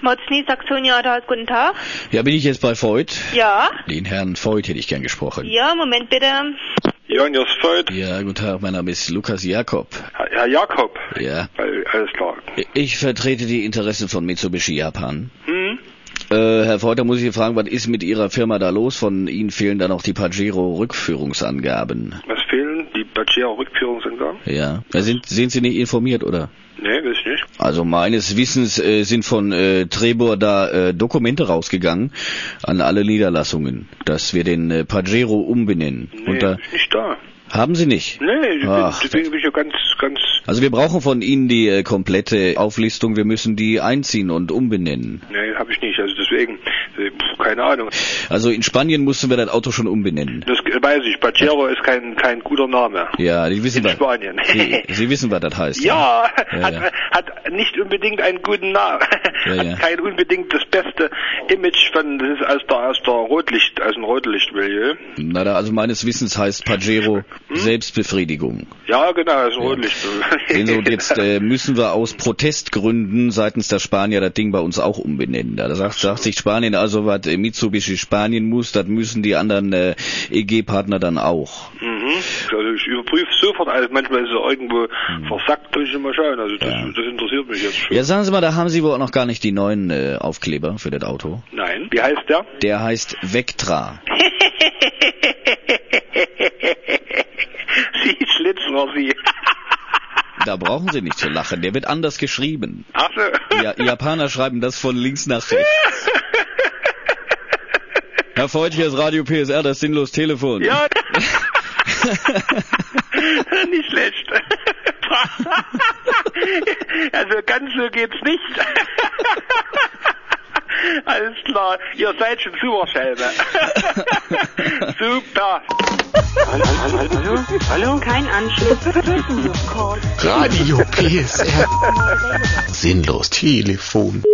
Motzny, Saxonia, guten Tag. Ja, bin ich jetzt bei Voigt? Ja. Den Herrn Voigt hätte ich gern gesprochen. Ja, Moment bitte. Ja, hier ist Voigt. Ja, guten Tag, mein Name ist Lukas Jakob. Herr Jakob? Ja. Alles klar. Ich vertrete die Interessen von Mitsubishi Japan. Herr Voigt, da muss ich Sie fragen, was ist mit Ihrer Firma da los? Von Ihnen fehlen da noch die Pajero-Rückführungsangaben. Was fehlen? Die Pajero-Rückführungsangaben? Ja. Sind Sie nicht informiert, oder? Nee, weiß ich nicht. Also meines Wissens sind von Trebor da Dokumente rausgegangen an alle Niederlassungen, dass wir den Pajero umbenennen. Nee, Und da ist nicht da. haben Sie nicht? Nee, deswegen bin ich ja ganz... Also wir brauchen von Ihnen die komplette Auflistung, wir müssen die einziehen und umbenennen. Nee, habe ich nicht, also deswegen, keine Ahnung. Also in Spanien mussten wir das Auto schon umbenennen. Das weiß ich, Pajero ist kein guter Name. Ja, die wissen in Spanien. Sie wissen, was das heißt. Ja, ja. Hat nicht unbedingt einen guten Namen. Hat kein unbedingt das beste Image von, das ist aus dem Rotlichtmilieu. Na, also meines Wissens heißt Pajero Selbstbefriedigung. Ja, genau, das Rotlicht. Und jetzt müssen wir aus Protestgründen seitens der Spanier das Ding bei uns auch umbenennen. Da sagt sich Spanien also, was Mitsubishi Spanien muss, das müssen die anderen EG-Partner dann auch. Also ich überprüfe sofort alles, manchmal ist es irgendwo versackt, kann ich immer schauen, also das interessiert mich jetzt schon. Ja, sagen Sie mal, da haben Sie wohl auch noch gar nicht die neuen Aufkleber für das Auto. Nein, wie heißt der? Der heißt Vectra. Sie Schlitzer, Sie. Da brauchen Sie nicht zu lachen, der wird anders geschrieben. Ach so. Ja, Japaner schreiben das von links nach rechts. Herr Voigt, hier ist Radio PSR, das sinnlos Telefon. Ja. Nicht schlecht. Also ganz so geht's nicht. Alles klar, ihr seid schon Superschelme. Super. Hallo? Kein Anschluss. Radio PSR. Sinnlos Telefon.